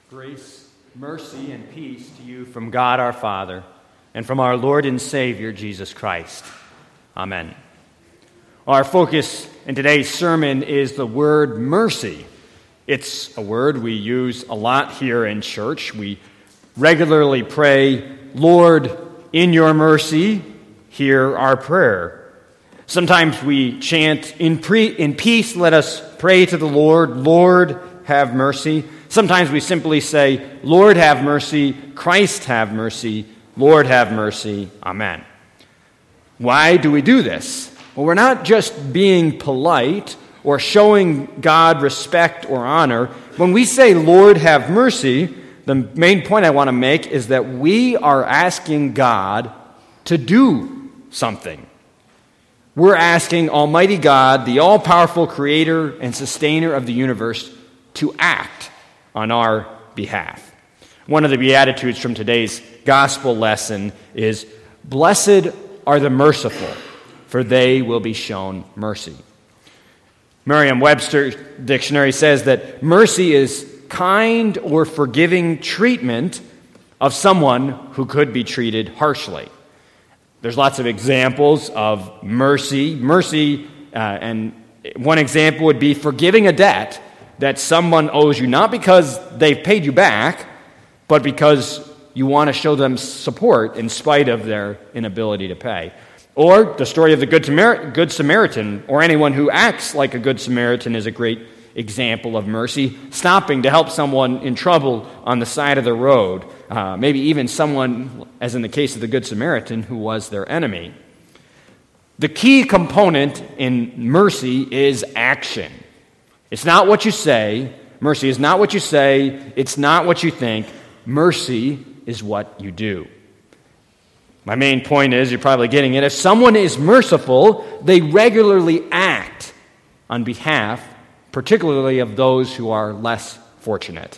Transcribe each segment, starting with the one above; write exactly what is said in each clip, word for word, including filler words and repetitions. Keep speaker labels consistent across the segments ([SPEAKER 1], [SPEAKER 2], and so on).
[SPEAKER 1] Grace, mercy, and peace to you from God our Father and from our Lord and Savior, Jesus Christ. Amen. Our focus in today's sermon is the word mercy. It's a word we use a lot here in church. We regularly pray, Lord, in your mercy, hear our prayer. Sometimes we chant, in, pre- in peace, let us pray to the Lord, Lord, have mercy. Sometimes we simply say, Lord, have mercy, Christ, have mercy, Lord, have mercy, Amen. Why do we do this? Well, we're not just being polite or showing God respect or honor. When we say, Lord, have mercy, the main point I want to make is that we are asking God to do something. We're asking Almighty God, the all-powerful creator and sustainer of the universe, to act on our behalf. One of the Beatitudes from today's gospel lesson is, Blessed are the merciful, for they will be shown mercy. Merriam-Webster dictionary says that mercy is kind or forgiving treatment of someone who could be treated harshly. There's lots of examples of mercy. Mercy, uh, and one example would be forgiving a debt that someone owes you, not because they've paid you back, but because you want to show them support in spite of their inability to pay. Or the story of the Good, Samar- Good Samaritan, or anyone who acts like a Good Samaritan, is a great example of mercy, stopping to help someone in trouble on the side of the road, uh, maybe even someone, as in the case of the Good Samaritan, who was their enemy. The key component in mercy is action. It's not what you say. Mercy is not what you say. It's not what you think. Mercy is what you do. My main point is, you're probably getting it, if someone is merciful, they regularly act on behalf, particularly of those who are less fortunate.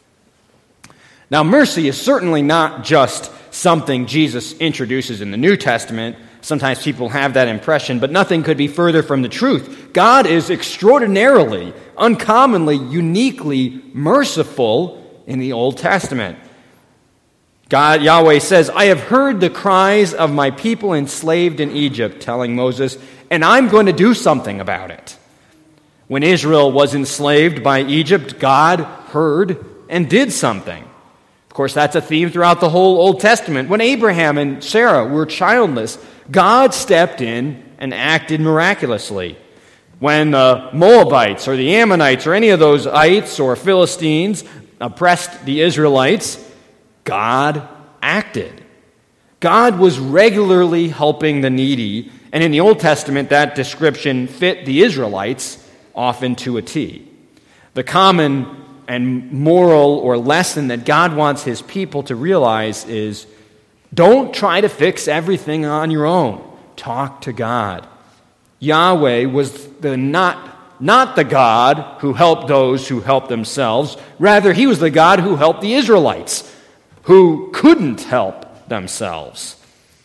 [SPEAKER 1] Now, mercy is certainly not just something Jesus introduces in the New Testament. Sometimes people have that impression, but nothing could be further from the truth. God is extraordinarily, uncommonly, uniquely merciful in the Old Testament. God, Yahweh says, I have heard the cries of my people enslaved in Egypt, telling Moses, and I'm going to do something about it. When Israel was enslaved by Egypt, God heard and did something. Of course, that's a theme throughout the whole Old Testament. When Abraham and Sarah were childless, God stepped in and acted miraculously. When the Moabites or the Ammonites or any of those ites or Philistines oppressed the Israelites, God acted. God was regularly helping the needy, and in the Old Testament, that description fit the Israelites often to a T. The common and moral or lesson that God wants his people to realize is, don't try to fix everything on your own. Talk to God. Yahweh was the not, not the God who helped those who helped themselves. Rather, he was the God who helped the Israelites, who couldn't help themselves.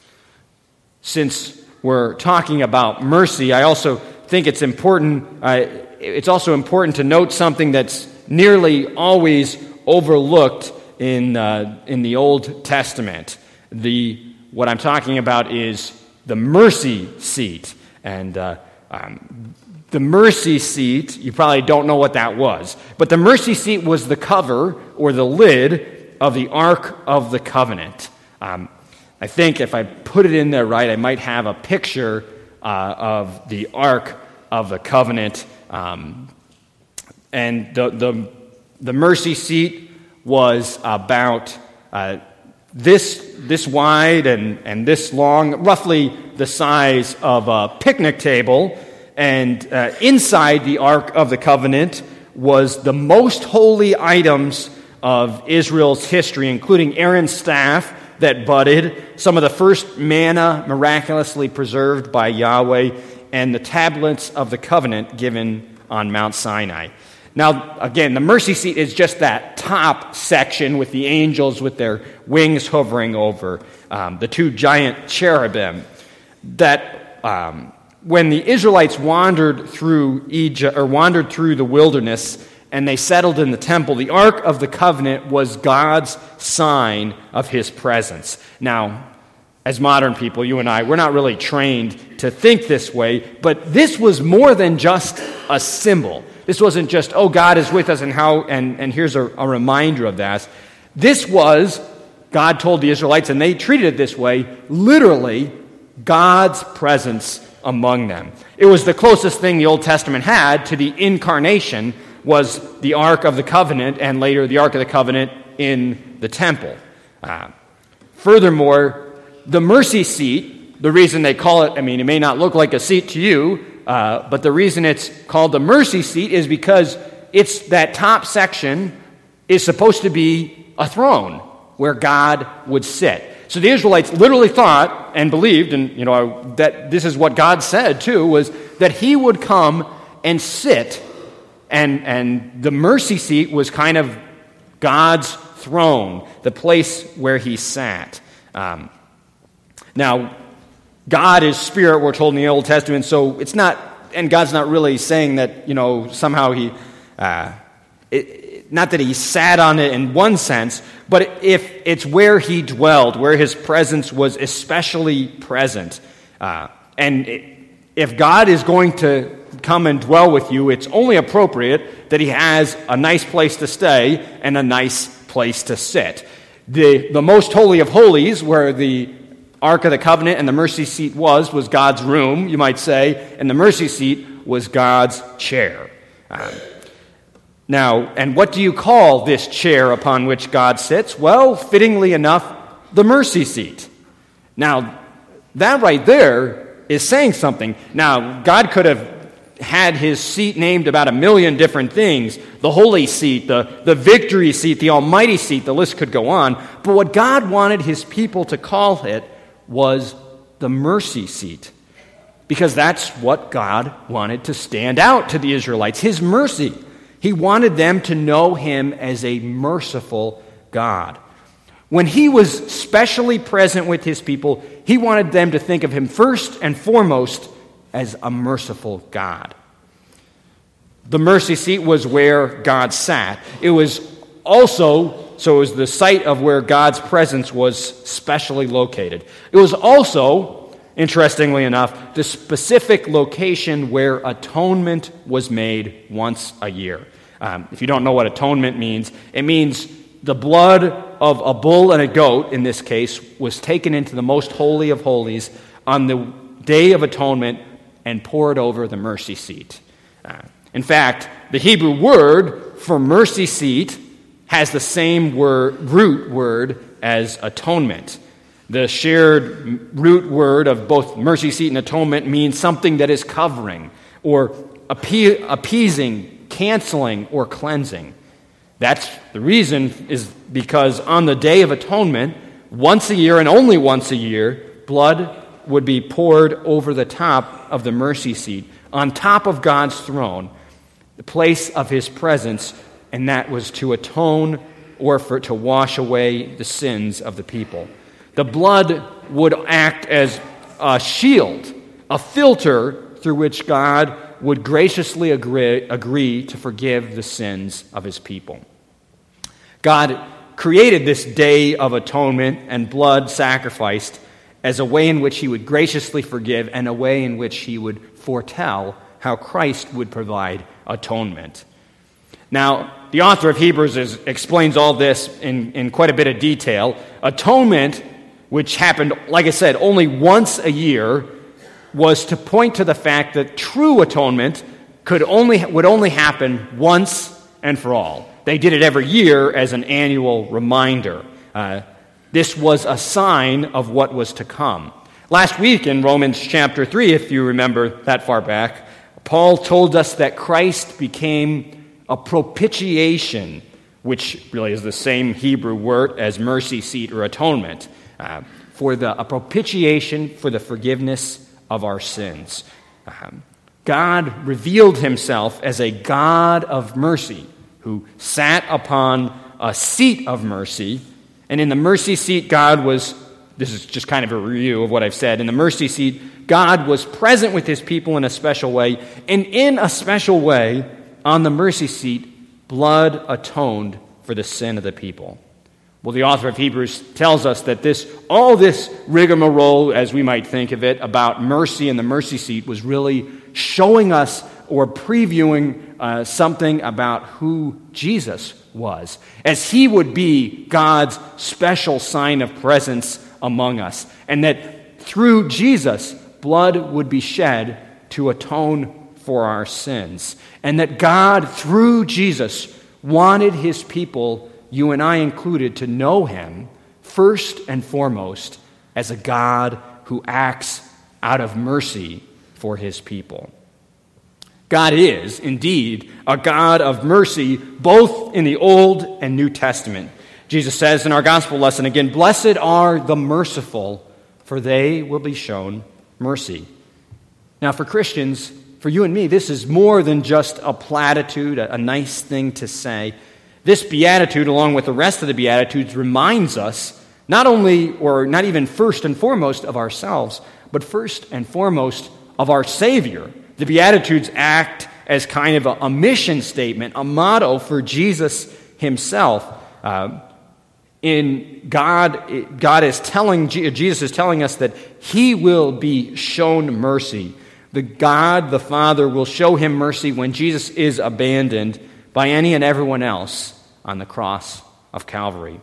[SPEAKER 1] Since we're talking about mercy, I also think it's important, uh, it's also important to note something that's nearly always overlooked in uh, in the Old Testament. The what I'm talking about is the mercy seat, and uh, um, the mercy seat. You probably don't know what that was, but the mercy seat was the cover or the lid of the Ark of the Covenant. Um, I think if I put it in there right, I might have a picture uh, of the Ark of the Covenant. Um, and the, the the mercy seat was about uh, this this wide and, and this long, roughly the size of a picnic table. And uh, inside the Ark of the Covenant was the most holy items of Israel's history, including Aaron's staff that budded, some of the first manna miraculously preserved by Yahweh, and the tablets of the covenant given on Mount Sinai. Now, again, the mercy seat is just that top section with the angels with their wings hovering over, um, the two giant cherubim, that um, when the Israelites wandered through Egypt or wandered through the wilderness and they settled in the temple. The Ark of the Covenant was God's sign of his presence. Now, as modern people, you and I, we're not really trained to think this way, but this was more than just a symbol. This wasn't just, oh, God is with us, and how, and, and here's a, a reminder of that. This was, God told the Israelites, and they treated it this way, literally God's presence among them. It was the closest thing the Old Testament had to the incarnation, was the Ark of the Covenant, and later the Ark of the Covenant in the temple. Uh, furthermore, the mercy seat, the reason they call it, I mean, it may not look like a seat to you, uh, but the reason it's called the mercy seat is because it's that top section is supposed to be a throne where God would sit. So the Israelites literally thought and believed, and you know that this is what God said too, was that he would come and sit, and and the mercy seat was kind of God's throne, the place where he sat. Um, now, God is spirit, we're told in the Old Testament, so it's not, and God's not really saying that, you know, somehow he, uh, it, not that he sat on it in one sense, but if it's where he dwelled, where his presence was especially present. Uh, and it, if God is going to come and dwell with you, it's only appropriate that he has a nice place to stay and a nice place to sit. The, the most holy of holies, where the Ark of the Covenant and the mercy seat was, was God's room, you might say, and the mercy seat was God's chair. Um, now, and what do you call this chair upon which God sits? Well, fittingly enough, the mercy seat. Now, that right there is saying something. Now, God could have had his seat named about a million different things. The holy seat, the, the victory seat, the almighty seat, the list could go on. But what God wanted his people to call it was the mercy seat, because that's what God wanted to stand out to the Israelites, his mercy. He wanted them to know him as a merciful God. When he was specially present with his people, he wanted them to think of him first and foremost as a merciful God. The mercy seat was where God sat. It was also, so it was the site of where God's presence was specially located. It was also, interestingly enough, the specific location where atonement was made once a year. Um, if you don't know what atonement means, it means the blood of a bull and a goat, in this case, was taken into the most holy of holies on the Day of Atonement and poured over the mercy seat. Uh, in fact, the Hebrew word for mercy seat has the same word, root word as atonement. The shared root word of both mercy seat and atonement means something that is covering or appe- appeasing, canceling, or cleansing. That's the reason is because on the Day of Atonement, once a year and only once a year, blood would be poured over the top of the mercy seat, on top of God's throne, the place of his presence, and that was to atone or for to wash away the sins of the people. The blood would act as a shield, a filter through which God would graciously agree, agree to forgive the sins of his people. God created this Day of Atonement and blood sacrificed as a way in which he would graciously forgive and a way in which he would foretell how Christ would provide atonement. Now, the author of Hebrews is, explains all this in, in quite a bit of detail. Atonement, which happened, like I said, only once a year, was to point to the fact that true atonement could only would only happen once and for all. They did it every year as an annual reminder. Uh, this was a sign of what was to come. Last week in Romans chapter three, if you remember that far back, Paul told us that Christ became a propitiation, which really is the same Hebrew word as mercy seat or atonement, uh, for the a propitiation for the forgiveness of our sins. Um, God revealed himself as a God of mercy who sat upon a seat of mercy, and in the mercy seat God was, this is just kind of a review of what I've said, in the mercy seat God was present with his people in a special way, and in a special way on the mercy seat blood atoned for the sin of the people. Well, the author of Hebrews tells us that this, all this rigmarole, as we might think of it, about mercy and the mercy seat was really showing us or previewing uh, something about who Jesus was, as he would be God's special sign of presence among us, and that through Jesus, blood would be shed to atone for our sins, and that God, through Jesus, wanted his people, you and I included, to know him first and foremost as a God who acts out of mercy for his people. God is, indeed, a God of mercy, both in the Old and New Testament. Jesus says in our gospel lesson again, "Blessed are the merciful, for they will be shown mercy." Now, for Christians, for you and me, this is more than just a platitude, a, a nice thing to say. This beatitude, along with the rest of the beatitudes, reminds us not only, or not even first and foremost, of ourselves, but first and foremost of our Savior. The Beatitudes act as kind of a, a mission statement, a motto for Jesus himself. Uh, in God, God is telling, Jesus is telling us that he will be shown mercy. The God, the Father, will show him mercy when Jesus is abandoned by any and everyone else on the cross of Calvary.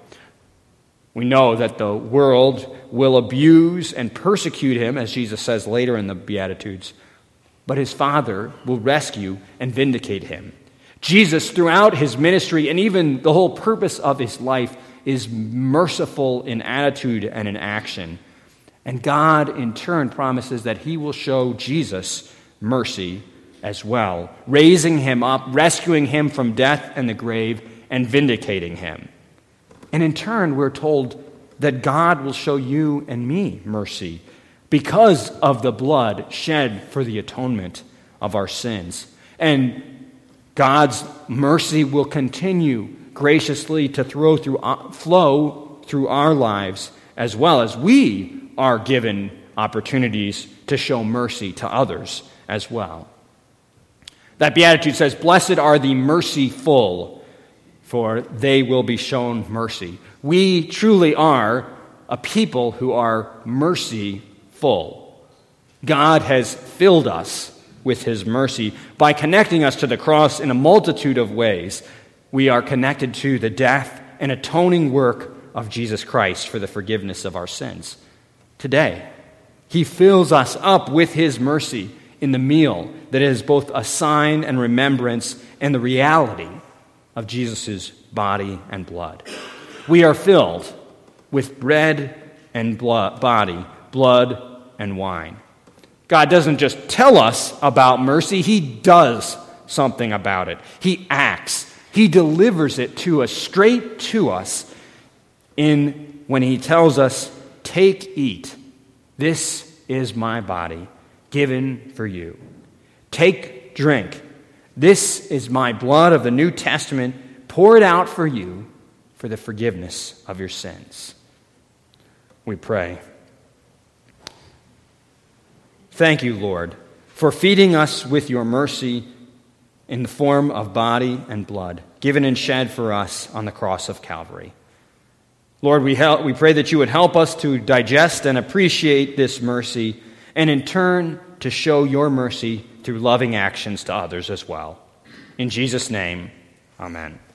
[SPEAKER 1] We know that the world will abuse and persecute him, as Jesus says later in the Beatitudes, but his Father will rescue and vindicate him. Jesus, throughout his ministry and even the whole purpose of his life, is merciful in attitude and in action. And God, in turn, promises that he will show Jesus mercy as well, raising him up, rescuing him from death and the grave, and vindicating him. And in turn, we're told that God will show you and me mercy because of the blood shed for the atonement of our sins. And God's mercy will continue graciously to throw through, uh, flow through our lives, as well as we are given opportunities to show mercy to others as well. That beatitude says, "Blessed are the merciful, for they will be shown mercy." We truly are a people who are merciful. God has filled us with his mercy by connecting us to the cross in a multitude of ways. We are connected to the death and atoning work of Jesus Christ for the forgiveness of our sins. Today, he fills us up with his mercy in the meal that is both a sign and remembrance and the reality of Jesus' body and blood. We are filled with bread and blood, body, blood and wine. God doesn't just tell us about mercy, he does something about it. He acts. He delivers it to us, straight to us, in when he tells us, "Take, eat. This is my body, given for you. Take, drink. This is my blood of the New Testament, poured out for you for the forgiveness of your sins." We pray. Thank you, Lord, for feeding us with your mercy in the form of body and blood, given and shed for us on the cross of Calvary. Lord, we help, we pray that you would help us to digest and appreciate this mercy, and in turn to show your mercy through loving actions to others as well. In Jesus' name, amen.